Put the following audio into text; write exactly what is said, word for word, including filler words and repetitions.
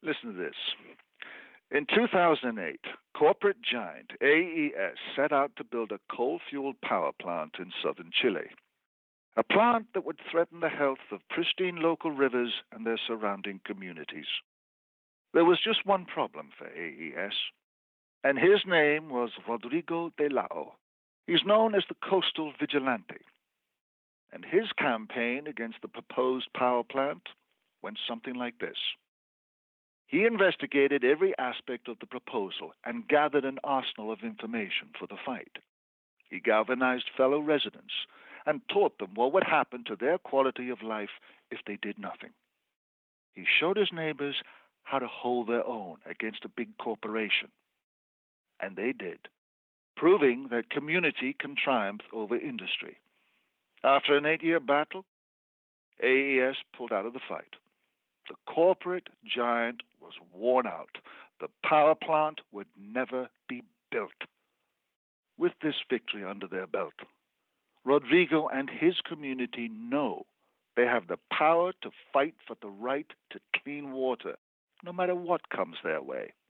Listen to this. In two thousand eight, corporate giant A E S set out to build a coal-fueled power plant in southern Chile, a plant that would threaten the health of pristine local rivers and their surrounding communities. There was just one problem for A E S, and his name was Rodrigo de Lao. He's known as the Coastal Vigilante, and his campaign against the proposed power plant went something like this. He investigated every aspect of the proposal and gathered an arsenal of information for the fight. He galvanized fellow residents and taught them what would happen to their quality of life if they did nothing. He showed his neighbors how to hold their own against a big corporation. And they did, proving that community can triumph over industry. After an eight-year battle, A E S pulled out of the fight. The corporate giant was worn out. The power plant would never be built. With this victory under their belt, Rodrigo and his community know they have the power to fight for the right to clean water, no matter what comes their way.